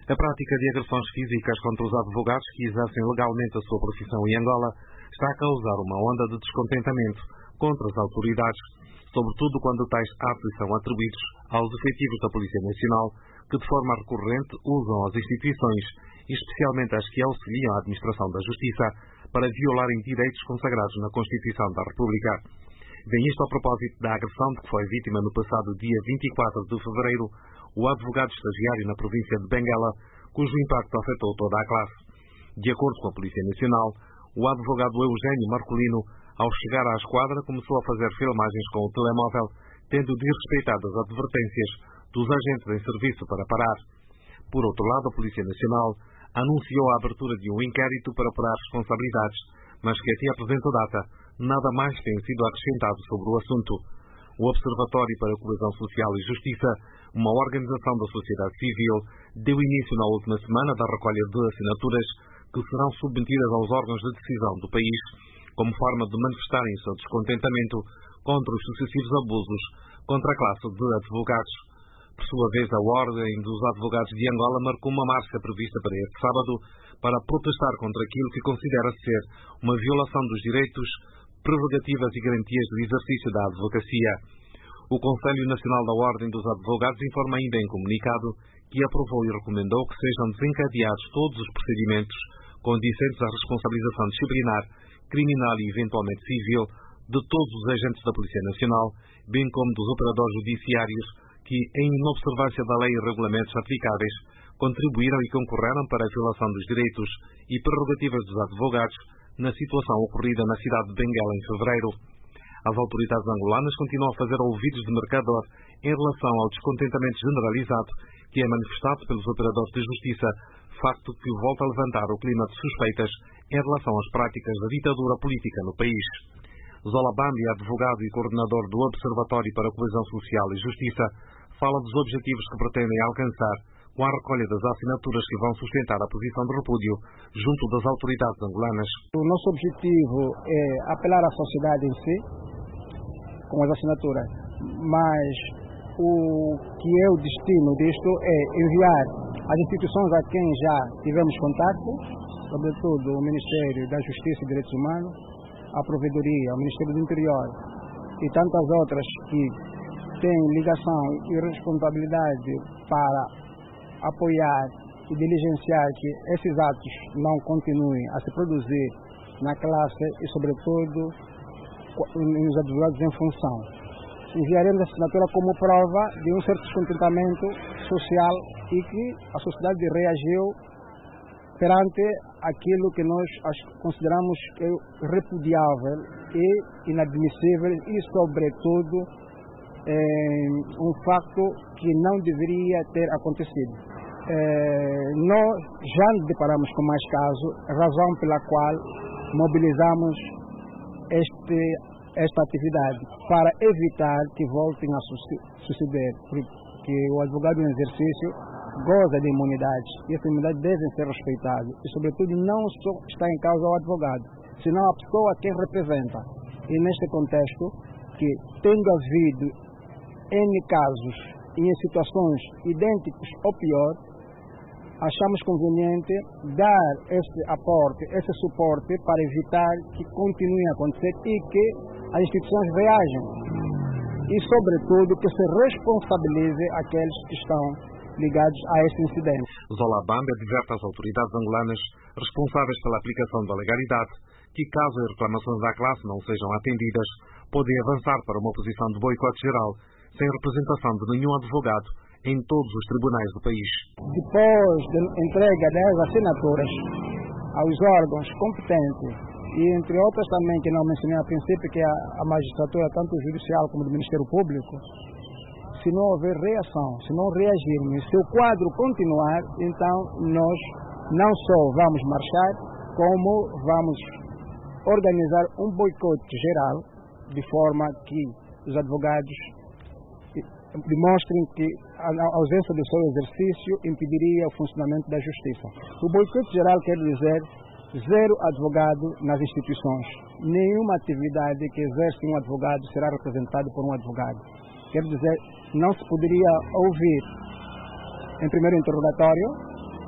A prática de agressões físicas contra os advogados que exercem legalmente a sua profissão em Angola está a causar uma onda de descontentamento contra as autoridades, sobretudo quando tais atos são atribuídos aos efetivos da Polícia Nacional, que de forma recorrente usam as instituições, especialmente as que auxiliam a administração da Justiça, para violarem direitos consagrados na Constituição da República. Vem isto a propósito da agressão de que foi vítima no passado dia 24 de fevereiro o advogado estagiário na província de Benguela, cujo impacto afetou toda a classe. De acordo com a Polícia Nacional, o advogado Eugênio Marcolino, ao chegar à esquadra, começou a fazer filmagens com o telemóvel, tendo desrespeitado as advertências dos agentes em serviço para parar. Por outro lado, a Polícia Nacional anunciou a abertura de um inquérito para apurar responsabilidades, mas que até a presente data nada mais tem sido acrescentado sobre o assunto. O Observatório para a Coesão Social e Justiça, uma organização da sociedade civil, deu início na última semana da recolha de assinaturas que serão submetidas aos órgãos de decisão do país, como forma de manifestarem o seu descontentamento contra os sucessivos abusos contra a classe de advogados. Por sua vez, a Ordem dos Advogados de Angola marcou uma marcha prevista para este sábado para protestar contra aquilo que considera ser uma violação dos direitos, prerrogativas e garantias do exercício da advocacia. O Conselho Nacional da Ordem dos Advogados informa ainda em comunicado que aprovou e recomendou que sejam desencadeados todos os procedimentos condicentes à responsabilização disciplinar, criminal e eventualmente civil de todos os agentes da Polícia Nacional, bem como dos operadores judiciários que, em inobservância da lei e regulamentos aplicáveis, contribuíram e concorreram para a violação dos direitos e prerrogativas dos advogados na situação ocorrida na cidade de Benguela em fevereiro. As autoridades angolanas continuam a fazer ouvidos de mercador em relação ao descontentamento generalizado que é manifestado pelos operadores de justiça, facto que volta a levantar o clima de suspeitas em relação às práticas da ditadura política no país. Zola Bambi, advogado e coordenador do Observatório para a Coesão Social e Justiça, fala dos objetivos que pretendem alcançar com a recolha das assinaturas que vão sustentar a posição de repúdio junto das autoridades angolanas. O nosso objetivo é apelar à sociedade em si, com as assinaturas, mas o que é o destino disto é enviar às instituições a quem já tivemos contato, sobretudo o Ministério da Justiça e Direitos Humanos, a Provedoria, o Ministério do Interior e tantas outras que têm ligação e responsabilidade para apoiar e diligenciar que esses atos não continuem a se produzir na classe e, sobretudo, nos advogados em função. Enviaremos a assinatura como prova de um certo descontentamento social e que a sociedade reagiu perante aquilo que nós consideramos repudiável e inadmissível e, sobretudo, um facto que não deveria ter acontecido. Nós já nos deparamos com mais casos, razão pela qual mobilizamos esta atividade para evitar que voltem a suceder, porque o advogado em exercício goza de imunidade e essa imunidade deve ser respeitada e, sobretudo, não só está em causa o advogado, senão a pessoa que representa. E neste contexto, que tendo havido N casos e em situações idênticas ou pior, achamos conveniente dar esse aporte, esse suporte para evitar que continue a acontecer e que as instituições reajam e, sobretudo, que se responsabilize aqueles que estão ligados a este incidente. Zola Bambi adverte às autoridades angolanas responsáveis pela aplicação da legalidade que, caso as reclamações da classe não sejam atendidas, podem avançar para uma posição de boicote geral, sem representação de nenhum advogado em todos os tribunais do país. Depois da entrega das assinaturas aos órgãos competentes, e entre outras também que não mencionei a princípio, que é a magistratura, tanto judicial como do Ministério Público, se não houver reação, se não reagirmos, se o quadro continuar, então nós não só vamos marchar, como vamos organizar um boicote geral, de forma que os advogados demonstrem que a ausência do seu exercício impediria o funcionamento da justiça. O boicote geral quer dizer zero advogado nas instituições. Nenhuma atividade que exerce um advogado será representada por um advogado. Quer dizer, não se poderia ouvir em primeiro interrogatório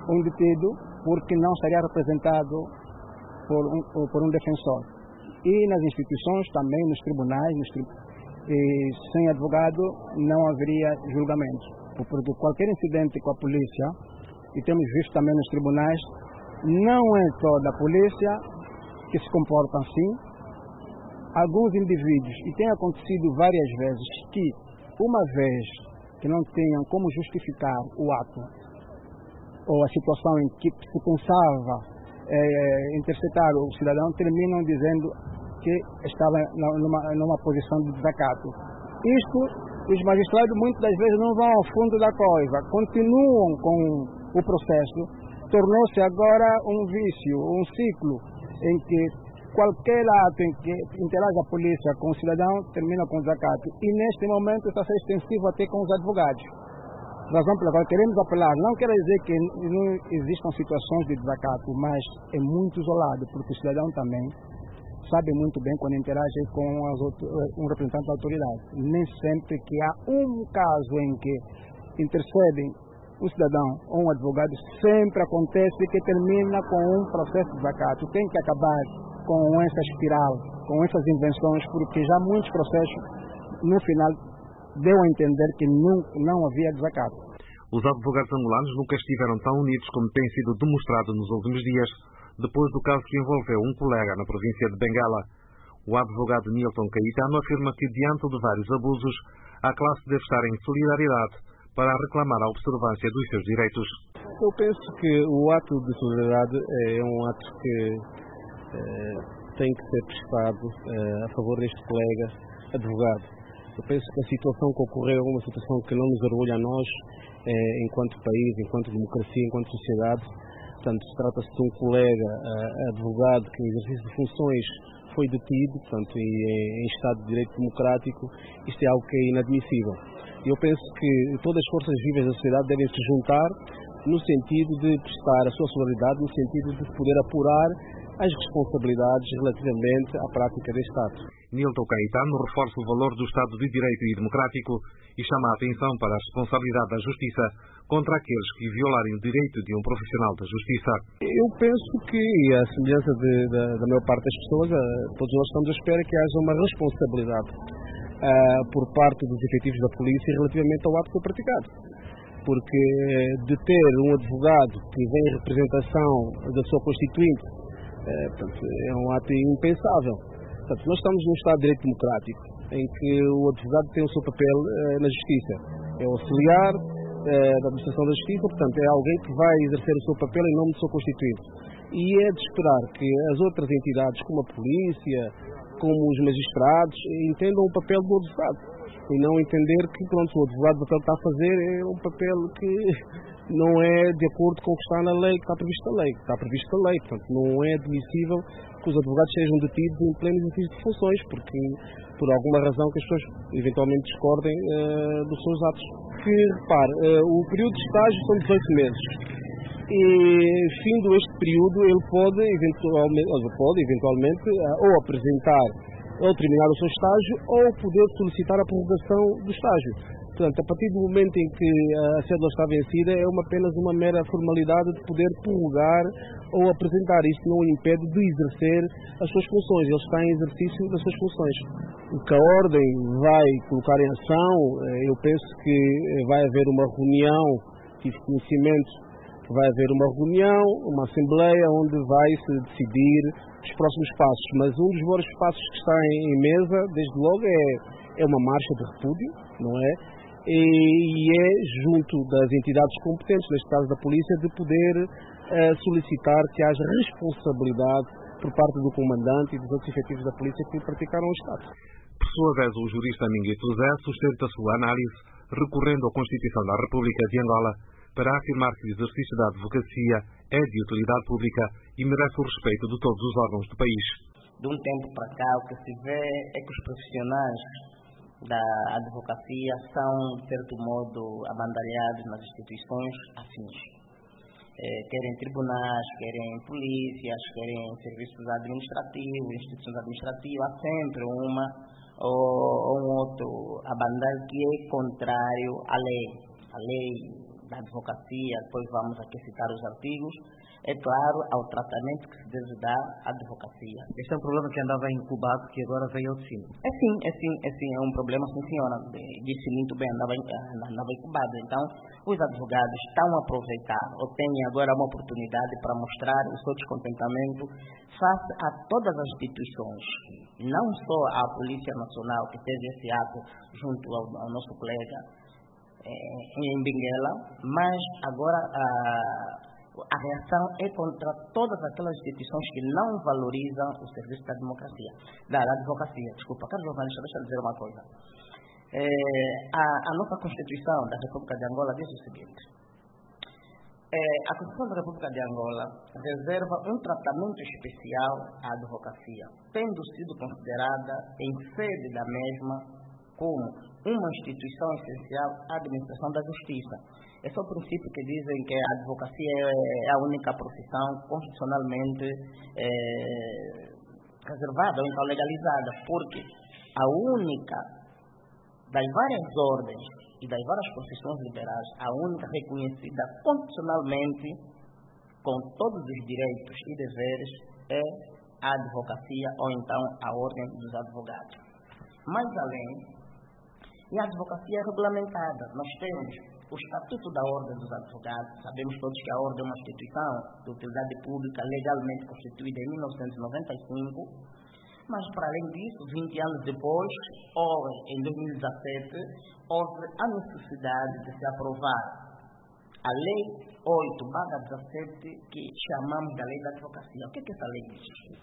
um detido porque não estaria representado por um defensor. E nas instituições, também nos tribunais, sem advogado não haveria julgamento. Porque qualquer incidente com a polícia, e temos visto também nos tribunais, não é toda a polícia que se comporta assim. Alguns indivíduos, e tem acontecido várias vezes, que uma vez que não tenham como justificar o ato ou a situação em que se pensava interceptar o cidadão, terminam dizendo que estava numa posição de desacato. Isto, os magistrados muitas das vezes não vão ao fundo da coisa, continuam com o processo. Tornou-se agora um vício, um ciclo, em que qualquer ato em que interage a polícia com o cidadão termina com desacato. E neste momento está a ser extensivo até com os advogados. Razão pela qual queremos apelar, não quer dizer que não existam situações de desacato, mas é muito isolado, porque o cidadão também sabe muito bem quando interage com um representante da autoridade. Nem sempre que há um caso em que intercedem um cidadão ou um advogado, sempre acontece que termina com um processo de desacato. Tem que acabar com essa espiral, com essas invenções, porque já muitos processos, no final, deu a entender que não havia desacato. Os advogados angolanos nunca estiveram tão unidos como tem sido demonstrado nos últimos dias, depois do caso que envolveu um colega na província de Benguela. O advogado Nilton Caetano afirma que, diante de vários abusos, a classe deve estar em solidariedade para reclamar a observância dos seus direitos. Eu penso que o ato de solidariedade é um ato que tem que ser prestado a favor deste colega advogado. Eu penso que a situação que ocorreu é uma situação que não nos orgulha a nós, enquanto país, enquanto democracia, enquanto sociedade. Portanto, trata-se de um colega advogado que, em exercício de funções, foi detido, portanto, em Estado de Direito Democrático. Isto é algo que é inadmissível. Eu penso que todas as forças vivas da sociedade devem se juntar no sentido de prestar a sua solidariedade, no sentido de poder apurar as responsabilidades relativamente à prática deste ato. Nilton Caetano reforça o valor do Estado de Direito e Democrático e chama a atenção para a responsabilidade da Justiça contra aqueles que violarem o direito de um profissional da Justiça. Eu penso que, a semelhança da maior parte das pessoas, todos nós estamos à espera que haja uma responsabilidade por parte dos efetivos da polícia relativamente ao ato que foi praticado. Porque deter um advogado que vem em representação da sua constituinte, portanto, é um ato impensável. Portanto, nós estamos num Estado de Direito Democrático, em que o advogado tem o seu papel na Justiça. É o auxiliar da administração da Justiça, portanto, é alguém que vai exercer o seu papel em nome do seu constituinte. E é de esperar que as outras entidades, como a polícia, como os magistrados, entendam o papel do advogado. E não entender que, pronto, o advogado o papel que está a fazer é um papel que não é de acordo com o que está na lei, que está previsto na lei. Está previsto na lei, portanto, não é admissível que os advogados sejam detidos em pleno exercício de funções, porque, por alguma razão, que as pessoas eventualmente discordem dos seus atos. Que, repare, o período de estágio são 18 meses. E, findo este período, ele pode eventualmente ou apresentar ou terminar o seu estágio ou poder solicitar a prorrogação do estágio. Portanto, a partir do momento em que a cédula está vencida, é apenas uma mera formalidade de poder prorrogar ou apresentar. Isto não o impede de exercer as suas funções. Ele está em exercício das suas funções. O que a Ordem vai colocar em ação, eu penso que vai haver uma reunião, tive conhecimento que vai haver uma reunião, uma assembleia, onde vai-se decidir os próximos passos. Mas um dos vários passos que está em mesa, desde logo, é uma marcha de repúdio, não é? E é junto das entidades competentes, neste caso da polícia, de poder solicitar que haja responsabilidade por parte do comandante e dos outros efetivos da polícia que praticaram o Estado. Por sua vez, o jurista Minguito Zé sustenta a sua análise recorrendo à Constituição da República de Angola para afirmar que o exercício da advocacia é de utilidade pública e merece o respeito de todos os órgãos do país. De um tempo para cá, o que se vê é que os profissionais da advocacia são, de certo modo, abandalhados nas instituições afins. Querem tribunais, querem polícias, querem serviços administrativos, instituições administrativas, há sempre uma ou um outro abandal que é contrário à lei da advocacia, depois vamos aqui citar os artigos, é claro, ao tratamento que se deve dar à advocacia. Este é um problema que andava incubado, que agora veio ao de cima. É um problema, sim senhora, disse muito bem, andava incubado. Então, os advogados estão a aproveitar, ou têm agora uma oportunidade para mostrar o seu descontentamento face a todas as instituições, não só à Polícia Nacional, que teve esse ato junto ao nosso colega em Benguela, mas agora a reação é contra todas aquelas instituições que não valorizam o serviço da democracia, da advocacia. Desculpa, caro jornalista, deixa eu dizer uma coisa. A nossa Constituição da República de Angola diz o seguinte: a Constituição da República de Angola reserva um tratamento especial à advocacia, tendo sido considerada em sede da mesma como uma instituição essencial à administração da justiça. Esse é o princípio que dizem que a advocacia é a única profissão constitucionalmente reservada ou então legalizada, porque a única das várias ordens e das várias profissões liberais, a única reconhecida constitucionalmente com todos os direitos e deveres é a advocacia ou então a ordem dos advogados. Mais além, e a advocacia é regulamentada. Nós temos o Estatuto da Ordem dos Advogados. Sabemos todos que a Ordem é uma instituição de utilidade pública legalmente constituída em 1995. Mas, para além disso, 20 anos depois, em 2017, houve a necessidade de se aprovar a Lei 8/17, que chamamos da Lei da Advocacia. O que é que essa lei diz?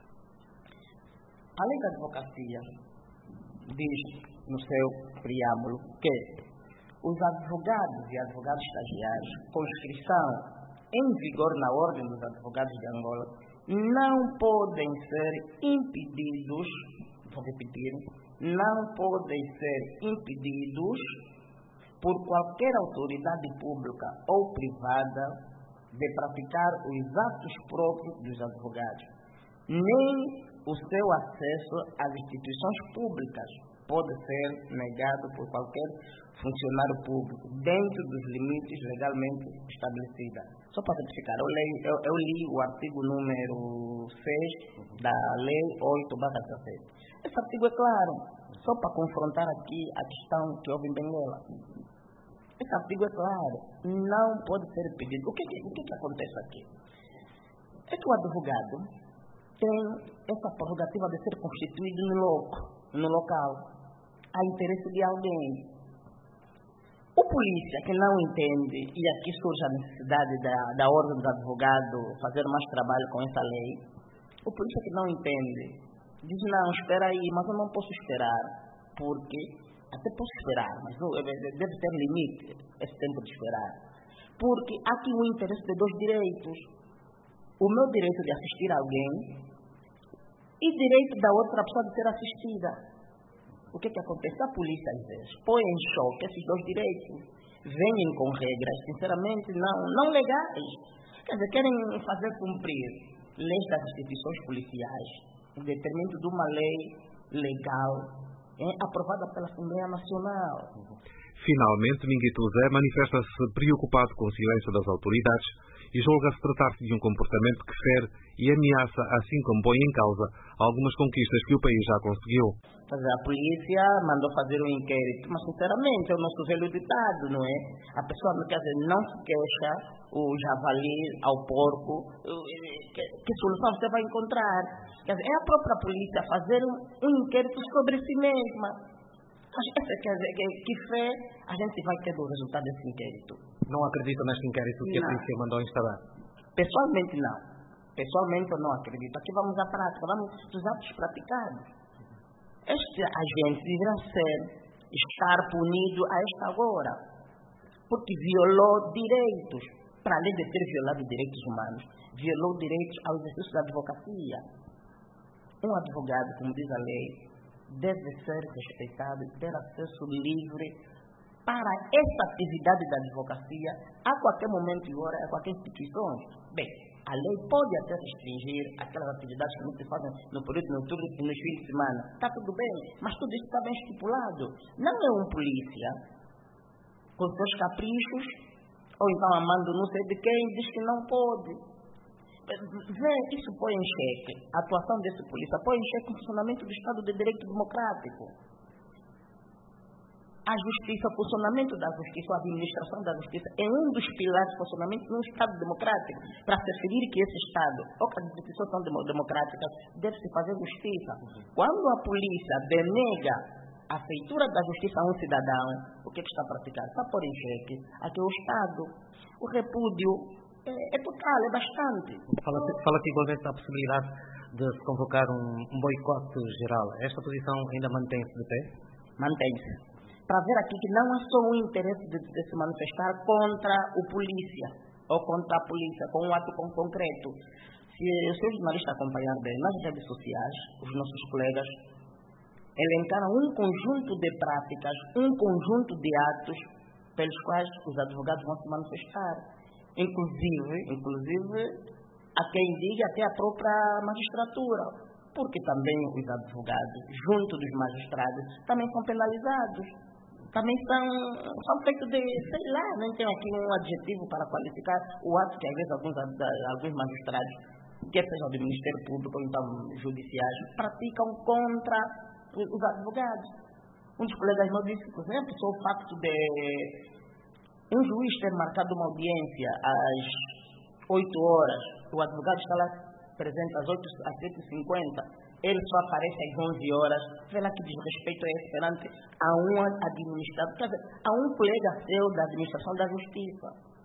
A Lei da Advocacia diz, no seu preâmbulo, que os advogados e advogados estagiários com inscrição em vigor na Ordem dos Advogados de Angola não podem ser impedidos, vou repetir, não podem ser impedidos por qualquer autoridade pública ou privada de praticar os atos próprios dos advogados, nem o seu acesso às instituições públicas pode ser negado por qualquer funcionário público, dentro dos limites legalmente estabelecidos. Só para certificar, eu li o artigo número 6 da Lei 8/17. Esse artigo é claro, só para confrontar aqui a questão que houve em Benguela. Esse artigo é claro, não pode ser impedido. O que acontece aqui? É que o advogado tem essa prerrogativa de ser constituído no local, a interesse de alguém. O polícia que não entende, e aqui surge a necessidade da Ordem dos Advogados fazer mais trabalho com essa lei, o polícia que não entende diz: não, espera aí, mas eu não posso esperar, porque até posso esperar, mas deve ter limite esse tempo de esperar, porque há aqui um interesse de dois direitos: o meu direito de assistir alguém e direito da outra pessoa de ser assistida. O que acontece? A polícia, às vezes, põe em choque esses dois direitos. Vêm com regras, sinceramente, não legais. Quer dizer, querem fazer cumprir leis das instituições policiais, em detrimento de uma lei legal, aprovada pela Assembleia Nacional. Finalmente, Minguito Zé manifesta-se preocupado com o silêncio das autoridades e julga-se tratar-se de um comportamento que fere e ameaça, assim como põe em causa algumas conquistas que o país já conseguiu. A polícia mandou fazer um inquérito, mas sinceramente é o nosso velho ditado, não é? A pessoa, quer dizer, não se queixa o javali ao porco, que solução você vai encontrar? Quer dizer, é a própria polícia fazer um inquérito sobre si mesma. Quer dizer, que fé a gente vai ter do resultado desse inquérito? Não acredito neste inquérito que a polícia mandou instalar? Pessoalmente não. Pessoalmente eu não acredito. Aqui vamos à prática, vamos dos atos praticados. Este agente deverá estar punido a esta hora, porque violou direitos, para além de ter violado direitos humanos, violou direitos ao exercício da advocacia. Um advogado, como diz a lei, deve ser respeitado e ter acesso livre para essa atividade da advocacia a qualquer momento e hora, a qualquer instituição. Bem, a lei pode até restringir aquelas atividades que não se fazem no período noturno e nos fins de semana. Está tudo bem, mas tudo isso está bem estipulado. Não é um polícia com seus caprichos, ou então amando não sei de quem, diz que não pode. Vê, isso põe em xeque a atuação desse polícia, põe em xeque o funcionamento do Estado de Direito Democrático. A justiça, o funcionamento da justiça, a administração da justiça é um dos pilares do funcionamento de um Estado democrático. Para se referir que esse Estado, ou que as instituições são democráticas, deve-se fazer justiça. Quando a polícia denega a feitura da justiça a um cidadão, o que está a praticar? Está a pôr em xeque aqui o Estado. O repúdio é total, é bastante. Fala-se igualmente da possibilidade de se convocar um boicote geral. Esta posição ainda mantém-se de pé? Mantém-se. Para ver aqui que não é só o interesse de se manifestar contra o polícia ou contra a polícia, com um ato concreto. Se o seu jornalista acompanhar bem nas redes sociais, os nossos colegas elencaram um conjunto de práticas, um conjunto de atos pelos quais os advogados vão se manifestar. Inclusive a quem diga até a própria magistratura, porque também os advogados, junto dos magistrados, também são penalizados. Também são feitos de, sei lá, não tem aqui um adjetivo para qualificar o ato que às vezes alguns magistrados, quer seja do Ministério Público ou então judiciais, praticam contra os advogados. Um dos colegas meus disse, por exemplo, só o facto de um juiz ter marcado uma audiência às 8 horas, o advogado está lá presente às 7h50, ele só aparece às 11 horas, vê lá que desrespeito é esse perante a um administrador, quer dizer, a um colega seu da administração da justiça.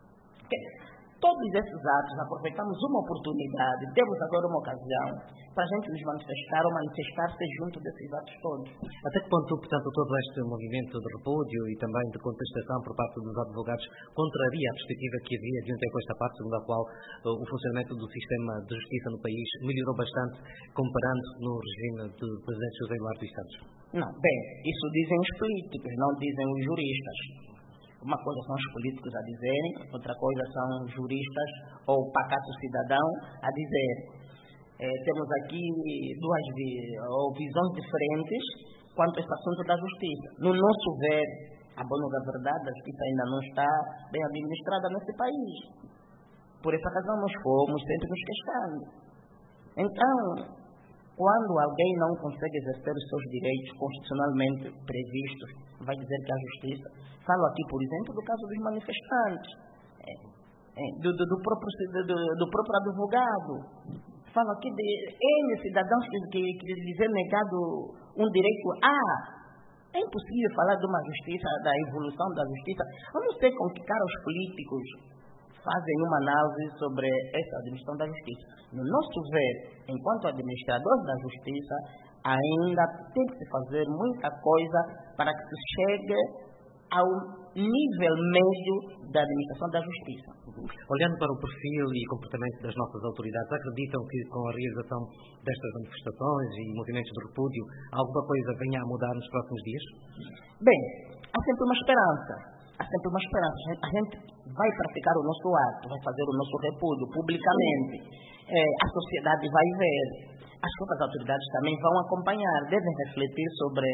Todos esses atos, aproveitamos uma oportunidade, temos agora uma ocasião para a gente nos manifestar ou manifestar-se junto desses atos todos. Até que ponto, portanto, todo este movimento de repúdio e também de contestação por parte dos advogados contraria a perspectiva que havia de um tempo a esta parte, segundo a qual o funcionamento do sistema de justiça no país melhorou bastante comparando no regime do presidente José Eduardo dos Santos? Não, bem, isso dizem os políticos, não dizem os juristas. Uma coisa são os políticos a dizerem, outra coisa são os juristas ou o pacato cidadão a dizer. Temos aqui duas visões diferentes quanto a este assunto da justiça. No nosso ver, a boa da verdade, a justiça ainda não está bem administrada nesse país. Por essa razão nós fomos sempre nos queixando. Então, quando alguém não consegue exercer os seus direitos constitucionalmente previstos, vai dizer que a justiça... Falo aqui, por exemplo, do caso dos manifestantes, do próprio advogado. Falo aqui de N cidadãos que lhes é negado um direito a... É impossível falar de uma justiça, da evolução da justiça, a não ser com que cara os políticos fazem uma análise sobre essa administração da justiça. No nosso ver, enquanto administradores da justiça, ainda tem que se fazer muita coisa para que se chegue ao nível médio da administração da justiça. Olhando para o perfil e comportamento das nossas autoridades, acreditam que com a realização destas manifestações e movimentos de repúdio, alguma coisa venha a mudar nos próximos dias? Bem, há sempre uma esperança. A gente vai praticar o nosso ato, vai fazer o nosso repúdio publicamente. A sociedade vai ver. As próprias autoridades também vão acompanhar, devem refletir sobre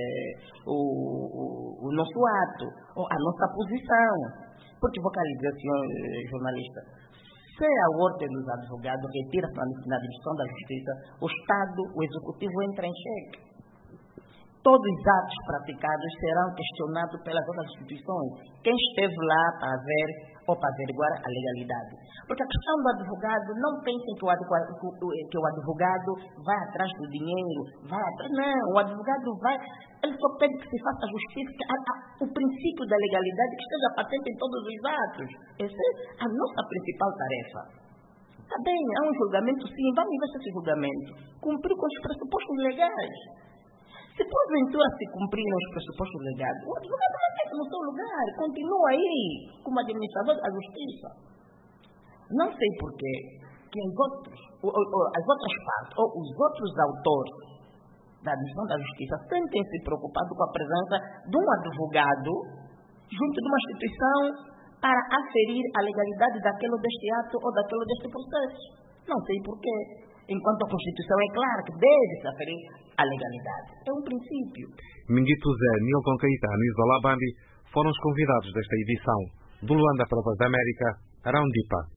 o nosso ato, ou a nossa posição. Porque vou dizer, senhor jornalista, se a ordem dos advogados retira-se na administração da justiça, o Estado, o Executivo entra em xeque. Todos os atos praticados serão questionados pelas outras instituições. Quem esteve lá para ver ou para averiguar a legalidade. Porque a questão do advogado, não pensem que o advogado vai atrás do dinheiro, não, o advogado vai, ele só pede que se faça justiça, o princípio da legalidade que esteja patente em todos os atos. Essa é a nossa principal tarefa. Está bem, há um julgamento sim, vamos ver se esse julgamento cumpriu com os pressupostos legais. Se porventura se cumprirem os pressupostos legais, o advogado mantém-se no seu lugar, continua aí como administrador da justiça. Não sei porquê que as outras partes, ou os outros autores da administração da justiça, sentem-se preocupados com a presença de um advogado junto de uma instituição para aferir a legalidade daquele deste ato ou daquele deste processo. Não sei porquê. Enquanto a Constituição é clara que deve-se aferir a legalidade. É um princípio. Minguito Zé, Nilton Caetano e Zola Bambi foram os convidados desta edição. Do Luanda para a Voz da América, Arão Dipa.